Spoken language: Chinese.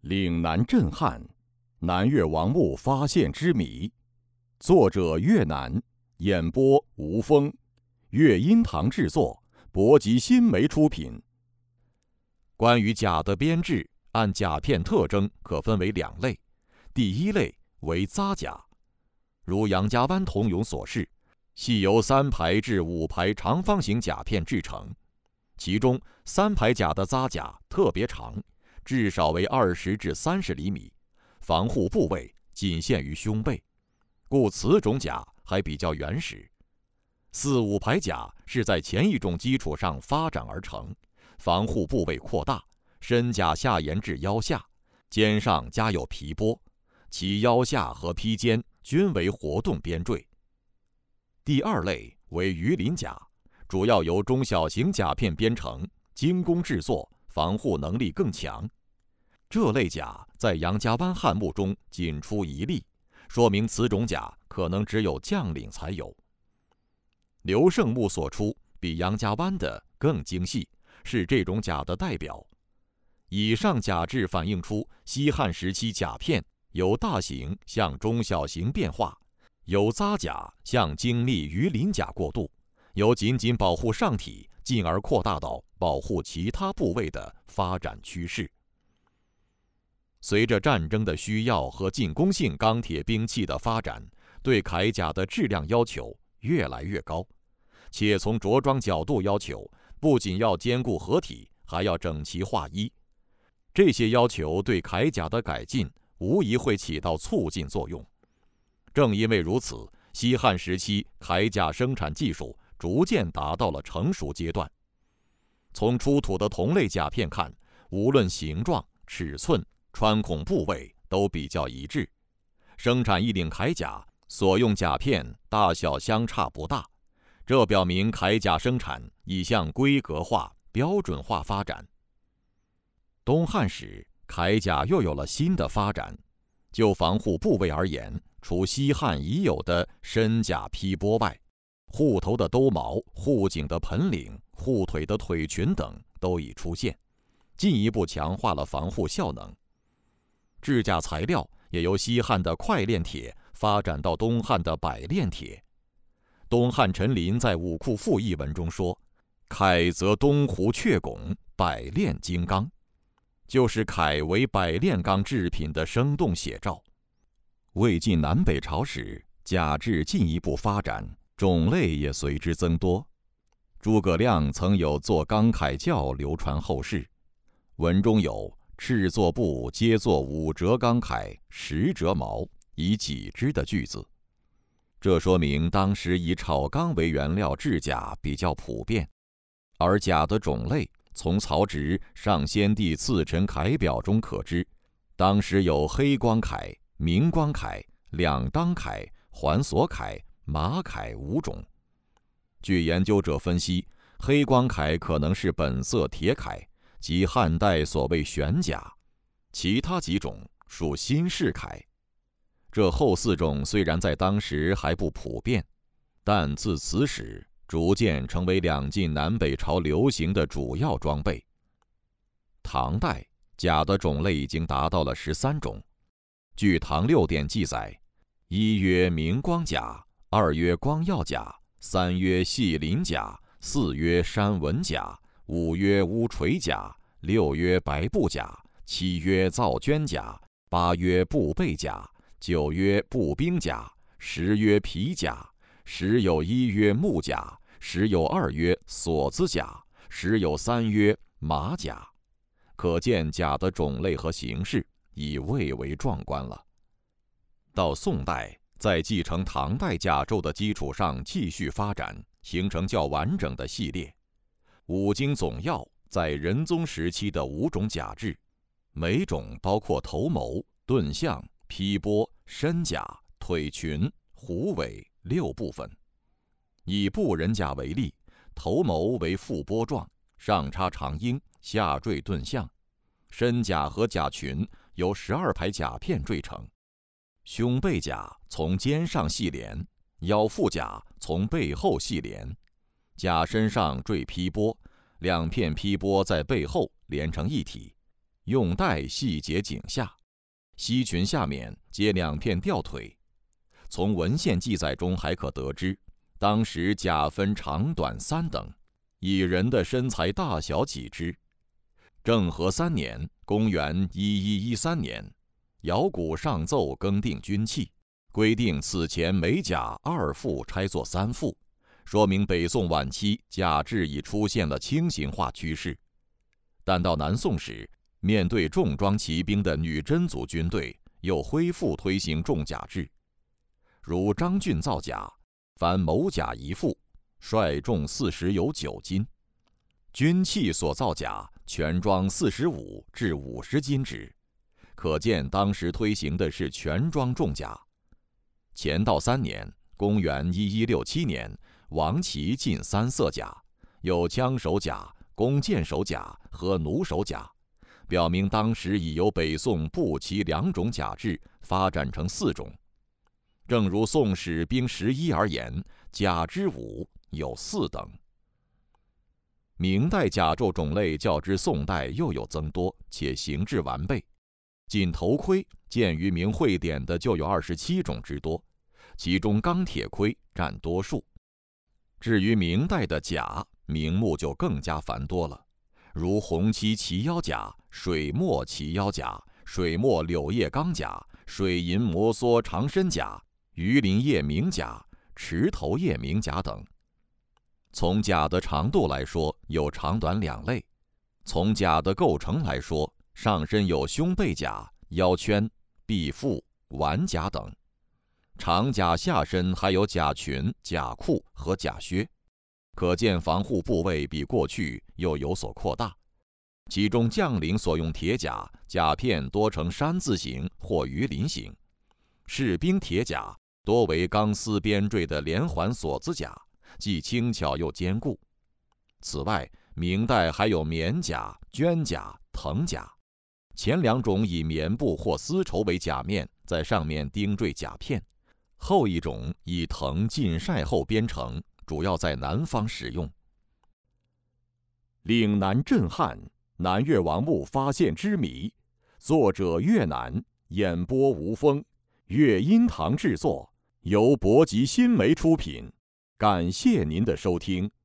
岭南震撼，南越王墓发现之谜。作者越南，演播吴峰，乐音堂制作，博吉新媒出品。关于甲的编制，按甲片特征可分为两类。第一类为扎甲，如杨家湾铜俑所示，系由3排至5排长方形甲片制成，其中3排甲的扎甲特别长，至少为20至30厘米，防护部位仅限于胸背，故此种甲还比较原始。4、5排甲是在前一种基础上发展而成，防护部位扩大，身甲下沿至腰下，肩上加有皮钵，其腰下和披肩均为活动编缀。第二类为鱼鳞甲，主要由中小型甲片编成，精工制作，防护能力更强。这类甲在杨家湾汉墓中仅出1例，说明此种甲可能只有将领才有。刘胜墓所出比杨家湾的更精细，是这种甲的代表。以上甲质反映出西汉时期甲片由大型向中小型变化，由扎甲向精密鱼鳞甲过渡，由仅仅保护上体进而扩大到保护其他部位的发展趋势。随着战争的需要和进攻性钢铁兵器的发展，对铠甲的质量要求越来越高，且从着装角度要求，不仅要坚固合体，还要整齐划一。这些要求对铠甲的改进无疑会起到促进作用。正因为如此，西汉时期铠甲生产技术逐渐达到了成熟阶段。从出土的同类甲片看，无论形状、尺寸、穿孔部位都比较一致，生产一领铠甲所用甲片大小相差不大，这表明铠甲生产已向规格化、标准化发展。东汉时，铠甲又有了新的发展。就防护部位而言，除西汉已有的身甲披钵外，护头的兜鍪、护颈的盆领、护腿的腿裙等都已出现，进一步强化了防护效能。制甲材料也由西汉的块炼铁发展到东汉的百炼铁。东汉陈琳在《武库赋》一文中说：“铠则东湖雀拱，百炼金刚。”就是铠为百炼钢制品的生动写照。魏晋南北朝时，甲质进一步发展，种类也随之增多。诸葛亮曾有作钢铠教流传后世，文中有赤作布皆作5折钢铠10折毛，以己之的句子。这说明当时以炒钢为原料制甲比较普遍，而甲的种类从曹植《上先帝赐陈铠表》中可知，当时有黑光铠、明光铠、两当铠、环索铠、马铠5种。据研究者分析，黑光铠可能是本色铁铠，即汉代所谓玄甲，其他几种属新式铠。这后4种虽然在当时还不普遍，但自此始逐渐成为两晋南北朝流行的主要装备。唐代甲的种类已经达到了13种。据唐6典记载，1曰明光甲，2曰光耀甲，3曰细鳞甲，4曰山纹甲，5曰乌垂甲，6曰白布甲，7曰皂绢甲，8曰布背甲，9曰步兵甲，10曰皮甲，时有1曰木甲，时有2曰锁子甲，时有3曰马甲。可见甲的种类和形式已蔚为壮观了。到宋代，在继承唐代甲胄的基础上继续发展，形成较完整的系列。五经总要在仁宗时期的5种甲质，每种包括头鍪、盾象、披钵、身甲、腿裙、虎尾6部分。以布人甲为例，头鍪为覆钵状，上插长缨，下缀盾象。身甲和甲裙由12排甲片缀成。胸背甲从肩上系连，腰腹甲从背后系连。甲身上缀披钵，2片披钵在背后连成一体， 用带细结颈下，膝裙下面接2片吊腿。从文献记载中还可得知，当时甲分长短3等，以人的身材大小计之。政和3年（公元1113年），姚古上奏更定军器，规定此前每甲2副拆作3副，说明北宋晚期甲制已出现了轻型化趋势。但到南宋时，面对重装骑兵的女真族军队，又恢复推行重甲制。如张俊造甲，凡某甲1副，率重40有9斤；军器所造甲，全装45至50斤止。可见当时推行的是全装重甲。乾道3年（公元1167年），王旗进3色甲，有枪手甲、弓箭手甲和弩手甲，表明当时已由北宋步骑2种甲制发展成4种。正如《宋史·兵11》而言，甲之5有4等。明代甲胄种类较之宋代又有增多，且形制完备。仅头盔见于明会典的就有27种之多，其中钢铁盔占多数。至于明代的甲，名目就更加繁多了，如红漆齐腰甲、水墨齐腰甲、水墨柳叶钢甲、水银摩挲长身甲、鱼鳞叶明甲、池头叶明甲等。从甲的长度来说，有长短2类；从甲的构成来说，上身有胸背甲、腰圈、臂腹、腕甲等；长甲下身还有甲裙、甲裤和甲靴，可见防护部位比过去又有所扩大。其中将领所用铁甲，甲片多呈山字形或鱼鳞形；士兵铁甲多为钢丝编缀的连环锁子甲，既轻巧又坚固。此外，明代还有棉甲、绢甲、藤甲，前2种以棉布或丝绸为甲面，在上面钉缀甲片；后一种以藤浸晒后编成，主要在南方使用。岭南震撼，南越王墓发现之谜，作者越南，演播吴峰，乐音堂制作，由博吉新媒出品。感谢您的收听。